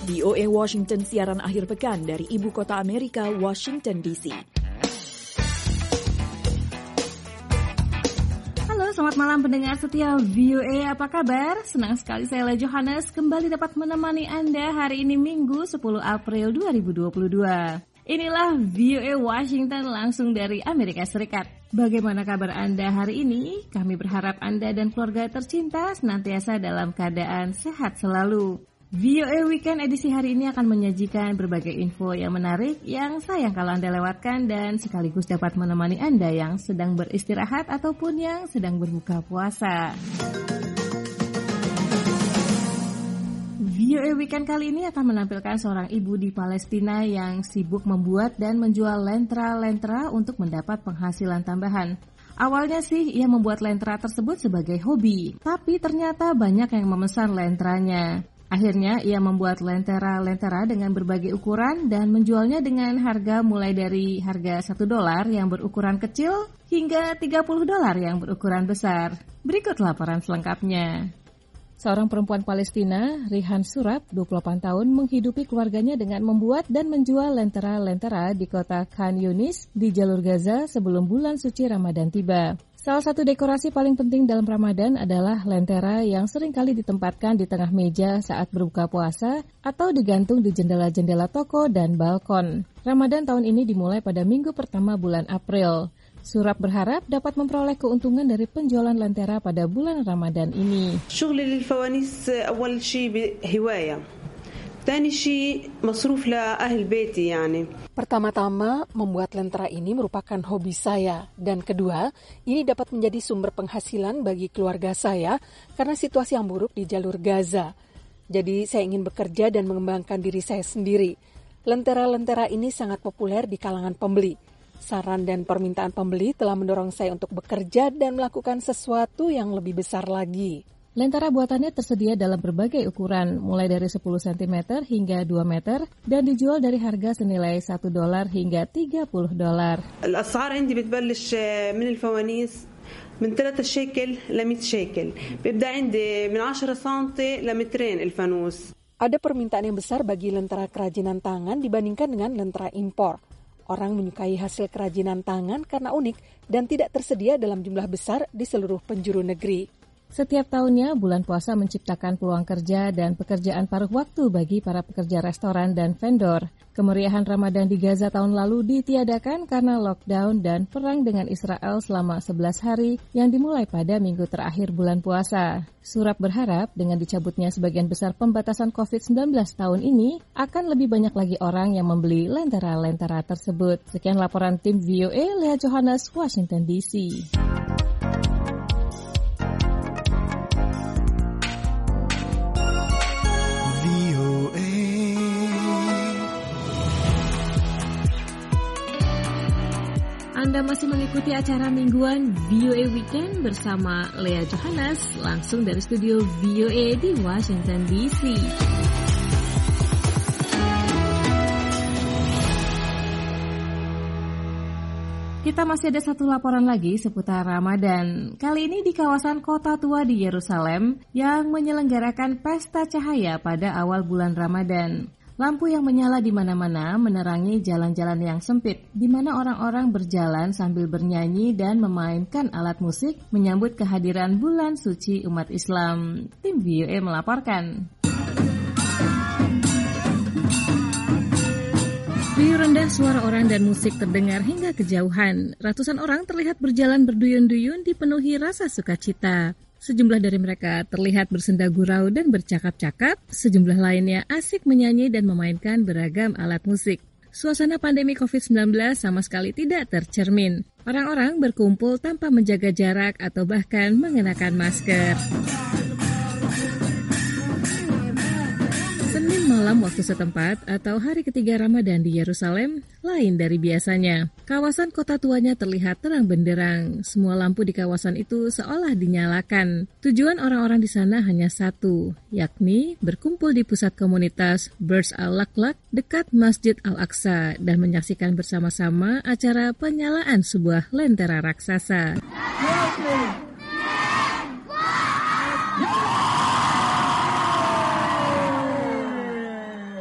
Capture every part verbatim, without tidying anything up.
V O A Washington siaran akhir pekan dari ibu kota Amerika, Washington D C. Halo, selamat malam pendengar setia V O A, apa kabar? Senang sekali saya Lea Johannes kembali dapat menemani Anda hari ini Minggu sepuluh April dua ribu dua puluh dua. Inilah V O A Washington langsung dari Amerika Serikat. Bagaimana kabar Anda hari ini? Kami berharap Anda dan keluarga tercinta senantiasa dalam keadaan sehat selalu. V O A Weekend edisi hari ini akan menyajikan berbagai info yang menarik yang sayang kalau Anda lewatkan dan sekaligus dapat menemani Anda yang sedang beristirahat ataupun yang sedang berbuka puasa. V O A Weekend kali ini akan menampilkan seorang ibu di Palestina yang sibuk membuat dan menjual lentra-lentra untuk mendapat penghasilan tambahan. Awalnya sih ia membuat lentra tersebut sebagai hobi, tapi ternyata banyak yang memesan lentranya. Akhirnya ia membuat lentera-lentera dengan berbagai ukuran dan menjualnya dengan harga mulai dari harga satu dolar yang berukuran kecil hingga tiga puluh dolar yang berukuran besar. Berikut laporan selengkapnya. Seorang perempuan Palestina, Rihan Surab, dua puluh delapan tahun, menghidupi keluarganya dengan membuat dan menjual lentera-lentera di kota Khan Yunis di jalur Gaza sebelum bulan suci Ramadan tiba. Salah satu dekorasi paling penting dalam Ramadan adalah lentera yang seringkali ditempatkan di tengah meja saat berbuka puasa atau digantung di jendela-jendela toko dan balkon. Ramadan tahun ini dimulai pada minggu pertama bulan April. Surab berharap dapat memperoleh keuntungan dari penjualan lentera pada bulan Ramadan ini. شغلي للفوانيس أول شيء هواية. ثاني شيء مصروف لأهل بيتي يعني. Pertama-tama, membuat lentera ini merupakan hobi saya. Dan kedua, ini dapat menjadi sumber penghasilan bagi keluarga saya karena situasi yang buruk di jalur Gaza. Jadi saya ingin bekerja dan mengembangkan diri saya sendiri. Lentera-lentera ini sangat populer di kalangan pembeli. Saran dan permintaan pembeli telah mendorong saya untuk bekerja dan melakukan sesuatu yang lebih besar lagi. Lentera buatannya tersedia dalam berbagai ukuran, mulai dari sepuluh sentimeter hingga dua meter, dan dijual dari harga senilai satu dolar hingga tiga puluh dolar. الأسعار عندي بتبلش من الفوانيس من ثلاثة شيكل ل مئة شيكل. بيبدأ عندي من عشرة سنتي لمترين الفانوس. Ada permintaan yang besar bagi lentera kerajinan tangan dibandingkan dengan lentera impor. Orang menyukai hasil kerajinan tangan karena unik dan tidak tersedia dalam jumlah besar di seluruh penjuru negeri. Setiap tahunnya, bulan puasa menciptakan peluang kerja dan pekerjaan paruh waktu bagi para pekerja restoran dan vendor. Kemeriahan Ramadan di Gaza tahun lalu ditiadakan karena lockdown dan perang dengan Israel selama sebelas hari yang dimulai pada minggu terakhir bulan puasa. Surab berharap dengan dicabutnya sebagian besar pembatasan covid sembilan belas tahun ini, akan lebih banyak lagi orang yang membeli lentera-lentera tersebut. Sekian laporan tim V O A, Lea Johannes, Washington D C. Anda masih mengikuti acara mingguan V O A Weekend bersama Lea Johannes langsung dari studio V O A di Washington D C. Kita masih ada satu laporan lagi seputar Ramadan. Kali ini di kawasan kota tua di Yerusalem yang menyelenggarakan pesta cahaya pada awal bulan Ramadan. Lampu yang menyala di mana-mana menerangi jalan-jalan yang sempit, di mana orang-orang berjalan sambil bernyanyi dan memainkan alat musik menyambut kehadiran bulan suci umat Islam. Tim V O A melaporkan. Riuh rendah suara orang dan musik terdengar hingga kejauhan. Ratusan orang terlihat berjalan berduyun-duyun dipenuhi rasa sukacita. Sejumlah dari mereka terlihat bersenda gurau dan bercakap-cakap, sejumlah lainnya asik menyanyi dan memainkan beragam alat musik. Suasana pandemi covid sembilan belas sama sekali tidak tercermin. Orang-orang berkumpul tanpa menjaga jarak atau bahkan mengenakan masker. Senin malam waktu setempat atau hari ketiga Ramadan di Yerusalem lain dari biasanya. Kawasan kota tuanya terlihat terang benderang. Semua lampu di kawasan itu seolah dinyalakan. Tujuan orang-orang di sana hanya satu, yakni berkumpul di pusat komunitas Burj Al-Laklak dekat Masjid Al-Aqsa dan menyaksikan bersama-sama acara penyalaan sebuah lentera raksasa.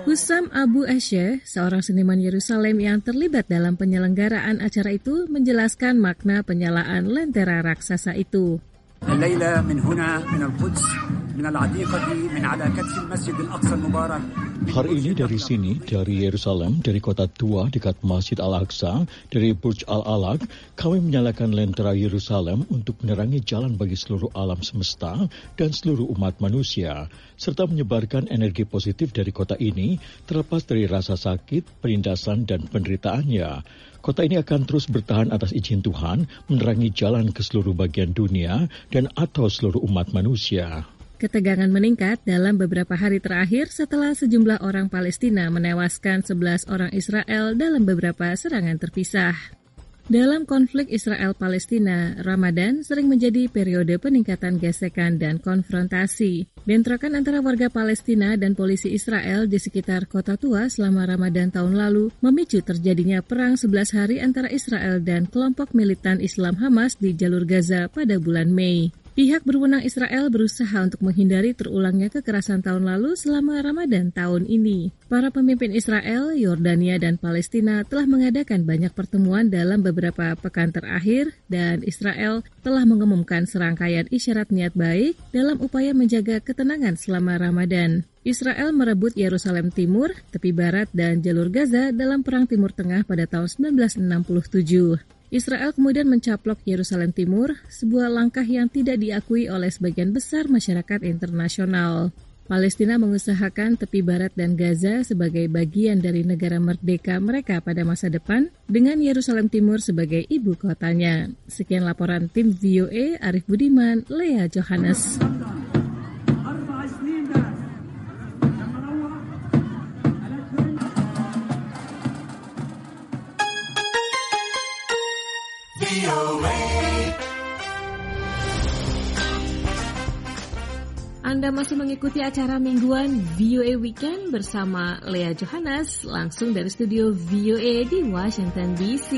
Hussam Abu Asyeh, seorang seniman Yerusalem yang terlibat dalam penyelenggaraan acara itu, menjelaskan makna penyalaan lentera raksasa itu. الليلة من هنا من القدس من العتيقة من على كتف المسجد الأقصى المبارك. Hari ini dari sini, dari Yerusalem, dari kota tua dekat Masjid Al-Aqsa, dari Burj Al-Alaq, kami menyalakan lentera Yerusalem untuk menerangi jalan bagi seluruh alam semesta dan seluruh umat manusia, serta menyebarkan energi positif dari kota ini, terlepas dari rasa sakit, penindasan, dan penderitaannya. Kota ini akan terus bertahan atas izin Tuhan, menerangi jalan ke seluruh bagian dunia dan atau seluruh umat manusia. Ketegangan meningkat dalam beberapa hari terakhir setelah sejumlah orang Palestina menewaskan sebelas orang Israel dalam beberapa serangan terpisah. Dalam konflik Israel-Palestina, Ramadan sering menjadi periode peningkatan gesekan dan konfrontasi. Bentrokan antara warga Palestina dan polisi Israel di sekitar Kota Tua selama Ramadan tahun lalu memicu terjadinya perang sebelas hari antara Israel dan kelompok militan Islam Hamas di jalur Gaza pada bulan Mei. Pihak berwenang Israel berusaha untuk menghindari terulangnya kekerasan tahun lalu selama Ramadan tahun ini. Para pemimpin Israel, Yordania, dan Palestina telah mengadakan banyak pertemuan dalam beberapa pekan terakhir, dan Israel telah mengumumkan serangkaian isyarat niat baik dalam upaya menjaga ketenangan selama Ramadan. Israel merebut Yerusalem Timur, tepi barat, dan jalur Gaza dalam Perang Timur Tengah pada tahun seribu sembilan ratus enam puluh tujuh. Israel kemudian mencaplok Yerusalem Timur, sebuah langkah yang tidak diakui oleh sebagian besar masyarakat internasional. Palestina mengusahakan tepi barat dan Gaza sebagai bagian dari negara merdeka mereka pada masa depan, dengan Yerusalem Timur sebagai ibu kotanya. Sekian laporan tim V O A, Arif Budiman, Lea Johannes. Anda masih mengikuti acara mingguan V O A Weekend bersama Lea Johannes, langsung dari studio V O A di Washington D C.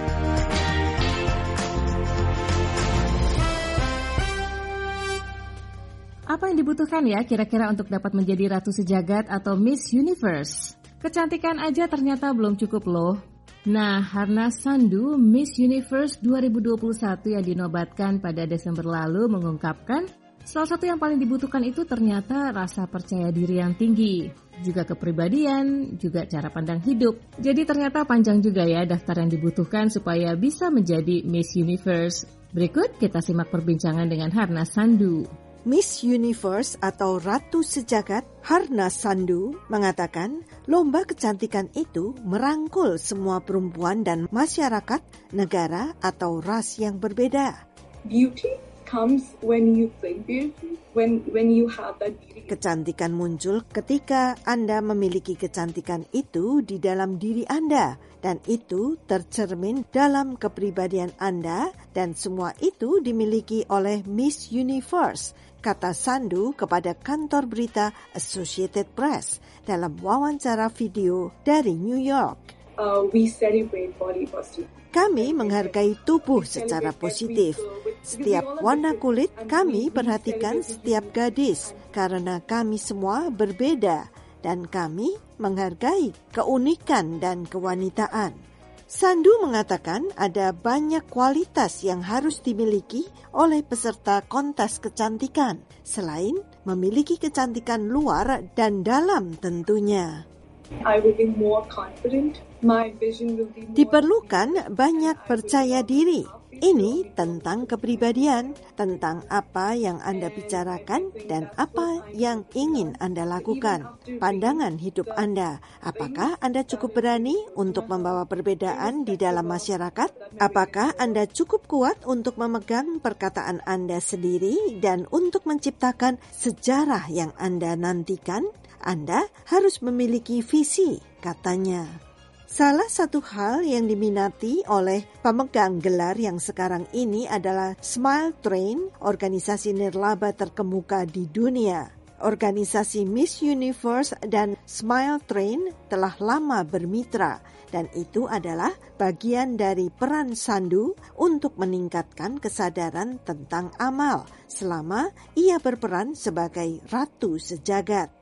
Apa yang dibutuhkan ya kira-kira untuk dapat menjadi Ratu Sejagat atau Miss Universe? Kecantikan aja ternyata belum cukup loh. Nah, Harna Sandhu, Miss Universe dua ribu dua puluh satu yang dinobatkan pada Desember lalu mengungkapkan, salah satu yang paling dibutuhkan itu ternyata rasa percaya diri yang tinggi, juga kepribadian, juga cara pandang hidup. Jadi ternyata panjang juga ya daftar yang dibutuhkan supaya bisa menjadi Miss Universe. Berikut kita simak perbincangan dengan Harna Sandhu. Miss Universe atau Ratu Sejagat Harna Sandhu mengatakan lomba kecantikan itu merangkul semua perempuan dan masyarakat, negara atau ras yang berbeda. Beauty comes when you play beauty, when when you have that beauty. Kecantikan muncul ketika Anda memiliki kecantikan itu di dalam diri Anda, dan itu tercermin dalam kepribadian Anda, dan semua itu dimiliki oleh Miss Universe, kata Sandhu kepada kantor berita Associated Press dalam wawancara video dari New York. Uh, we celebrate body positivity. Kami menghargai tubuh secara positif. Setiap warna kulit kami perhatikan setiap gadis karena kami semua berbeda dan kami menghargai keunikan dan kewanitaan. Sandhu mengatakan ada banyak kualitas yang harus dimiliki oleh peserta kontes kecantikan selain memiliki kecantikan luar dan dalam tentunya. I will be more confident. My vision will be more. Diperlukan banyak percaya diri. Ini tentang kepribadian, tentang apa yang Anda bicarakan dan apa yang ingin Anda lakukan. Pandangan hidup Anda. Apakah Anda cukup berani untuk membawa perbedaan di dalam masyarakat? Apakah Anda cukup kuat untuk memegang perkataan Anda sendiri dan untuk menciptakan sejarah yang Anda nantikan? Anda harus memiliki visi, katanya. Salah satu hal yang diminati oleh pemegang gelar yang sekarang ini adalah Smile Train, organisasi nirlaba terkemuka di dunia. Organisasi Miss Universe dan Smile Train telah lama bermitra, dan itu adalah bagian dari peran Sandhu untuk meningkatkan kesadaran tentang amal selama ia berperan sebagai Ratu Sejagat.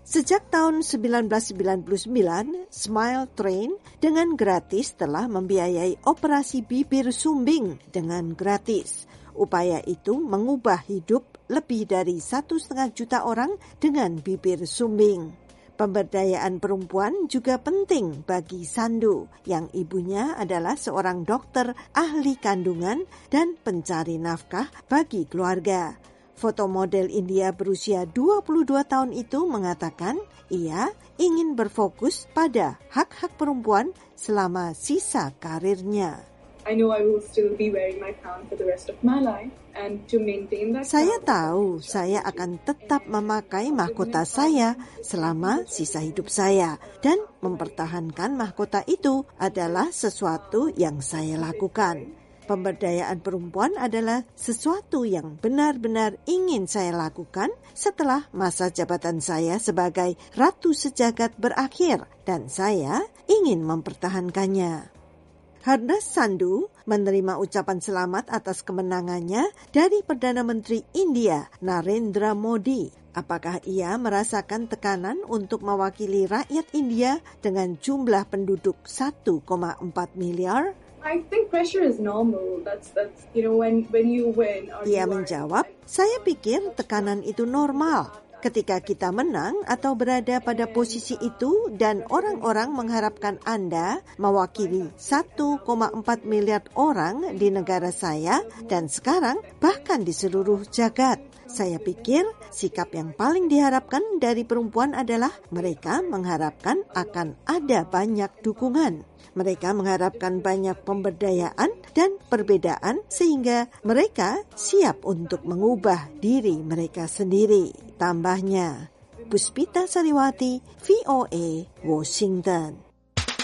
Sejak tahun seribu sembilan ratus sembilan puluh sembilan, Smile Train dengan gratis telah membiayai operasi bibir sumbing dengan gratis. Upaya itu mengubah hidup lebih dari satu setengah juta orang dengan bibir sumbing. Pemberdayaan perempuan juga penting bagi Sandu, yang ibunya adalah seorang dokter ahli kandungan dan pencari nafkah bagi keluarga. Foto model India berusia dua puluh dua tahun itu mengatakan ia ingin berfokus pada hak-hak perempuan selama sisa karirnya. I know I will still be wearing my crown for the rest of my life, and to maintain that. Saya tahu saya akan tetap memakai mahkota saya selama sisa hidup saya, dan mempertahankan mahkota itu adalah sesuatu yang saya lakukan. Pemberdayaan perempuan adalah sesuatu yang benar-benar ingin saya lakukan setelah masa jabatan saya sebagai Ratu Sejagat berakhir, dan saya ingin mempertahankannya. Hardas Sandu menerima ucapan selamat atas kemenangannya dari Perdana Menteri India Narendra Modi. Apakah ia merasakan tekanan untuk mewakili rakyat India dengan jumlah penduduk satu koma empat miliar? I think pressure is normal. That's that's you know when when you win. Or Ia you menjawab, saya pikir tekanan itu normal. Ketika kita menang atau berada pada posisi itu dan orang-orang mengharapkan Anda mewakili satu koma empat miliar orang di negara saya dan sekarang bahkan di seluruh jagat. Saya pikir sikap yang paling diharapkan dari perempuan adalah mereka mengharapkan akan ada banyak dukungan. Mereka mengharapkan banyak pemberdayaan dan perbedaan sehingga mereka siap untuk mengubah diri mereka sendiri. Tambahnya, Puspita Sariwati, V O A, Washington.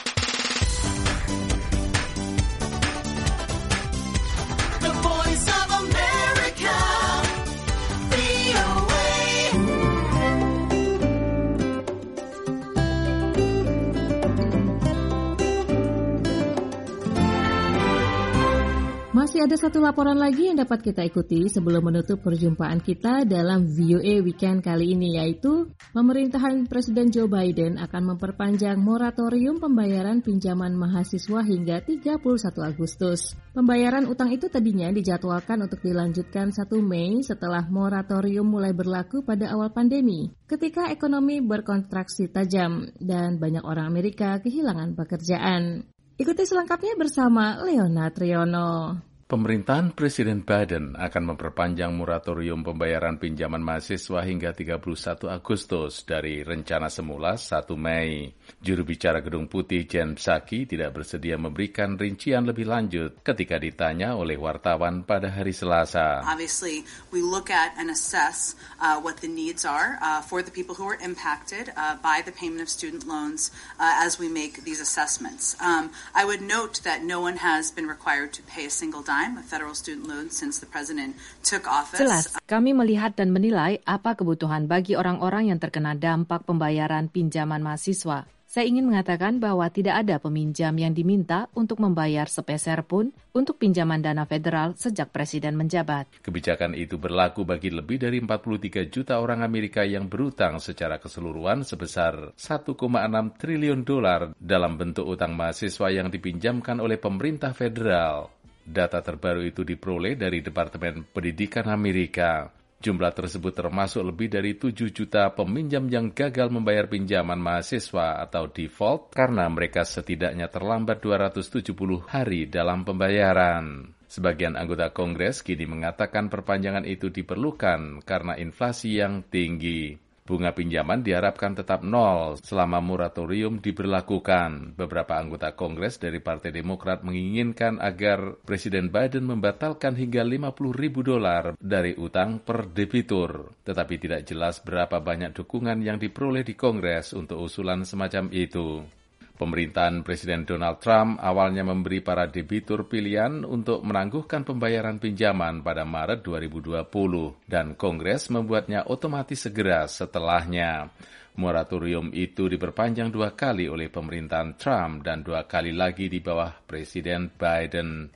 Masih ada satu laporan lagi yang dapat kita ikuti sebelum menutup perjumpaan kita dalam V O A Weekend kali ini, yaitu pemerintahan Presiden Joe Biden akan memperpanjang moratorium pembayaran pinjaman mahasiswa hingga tiga puluh satu Agustus. Pembayaran utang itu tadinya dijadwalkan untuk dilanjutkan satu Mei setelah moratorium mulai berlaku pada awal pandemi, ketika ekonomi berkontraksi tajam dan banyak orang Amerika kehilangan pekerjaan. Ikuti selengkapnya bersama Leona Triono. Pemerintahan Presiden Biden akan memperpanjang moratorium pembayaran pinjaman mahasiswa hingga tiga puluh satu Agustus dari rencana semula satu Mei. Juru bicara Gedung Putih Jen Psaki tidak bersedia memberikan rincian lebih lanjut ketika ditanya oleh wartawan pada hari Selasa. Obviously, we look at and assess uh, what the needs are uh, for the people who are impacted uh, by the payment of student loans uh, as we make these assessments. Um, I would note that no one has been required to pay a single dime of federal student loans since the president took office. Jelas, kami melihat dan menilai apa kebutuhan bagi orang-orang yang terkena dampak pembayaran pinjaman mahasiswa. Saya ingin mengatakan bahwa tidak ada peminjam yang diminta untuk membayar sepeser pun untuk pinjaman dana federal sejak Presiden menjabat. Kebijakan itu berlaku bagi lebih dari empat puluh tiga juta orang Amerika yang berutang secara keseluruhan sebesar satu koma enam triliun dolar dalam bentuk utang mahasiswa yang dipinjamkan oleh pemerintah federal. Data terbaru itu diperoleh dari Departemen Pendidikan Amerika. Jumlah tersebut termasuk lebih dari tujuh juta peminjam yang gagal membayar pinjaman mahasiswa atau default karena mereka setidaknya terlambat dua ratus tujuh puluh hari dalam pembayaran. Sebagian anggota Kongres kini mengatakan perpanjangan itu diperlukan karena inflasi yang tinggi. Bunga pinjaman diharapkan tetap nol selama moratorium diberlakukan. Beberapa anggota Kongres dari Partai Demokrat menginginkan agar Presiden Biden membatalkan hingga lima puluh ribu dolar dari utang per debitur. Tetapi tidak jelas berapa banyak dukungan yang diperoleh di Kongres untuk usulan semacam itu. Pemerintahan Presiden Donald Trump awalnya memberi para debitur pilihan untuk menangguhkan pembayaran pinjaman pada Maret dua ribu dua puluh dan Kongres membuatnya otomatis segera setelahnya. Moratorium itu diperpanjang dua kali oleh pemerintahan Trump dan dua kali lagi di bawah Presiden Biden.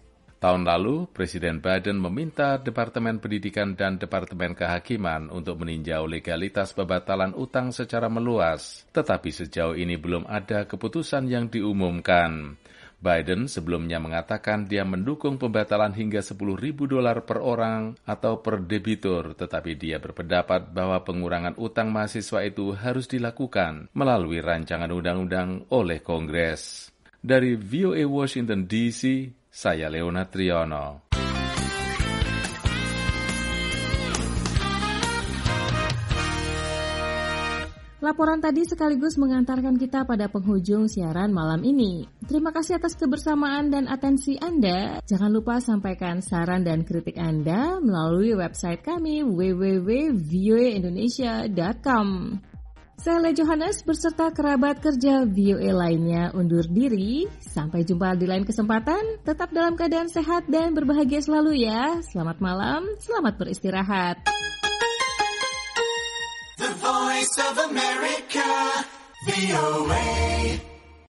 Tahun lalu, Presiden Biden meminta Departemen Pendidikan dan Departemen Kehakiman untuk meninjau legalitas pembatalan utang secara meluas. Tetapi sejauh ini belum ada keputusan yang diumumkan. Biden sebelumnya mengatakan dia mendukung pembatalan hingga sepuluh ribu dolar per orang atau per debitur, tetapi dia berpendapat bahwa pengurangan utang mahasiswa itu harus dilakukan melalui rancangan undang-undang oleh Kongres. Dari V O A Washington D C, saya Leonard Triono. Laporan tadi sekaligus mengantarkan kita pada penghujung siaran malam ini. Terima kasih atas kebersamaan dan atensi Anda. Jangan lupa sampaikan saran dan kritik Anda melalui website kami w w w titik v o a indonesia titik com. Saya Le Johannes beserta kerabat kerja V O A lainnya undur diri. Sampai jumpa di lain kesempatan. Tetap dalam keadaan sehat dan berbahagia selalu ya. Selamat malam, selamat beristirahat. The Voice of America, V O A.